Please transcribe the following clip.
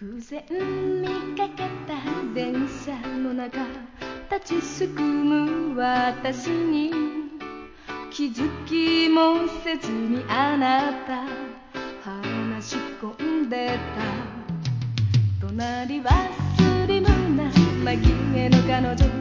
偶然見かけた電車の中、立ちすくむ私に気づきもせずにあなた話し込んでた。隣はスリムな紛れの彼女、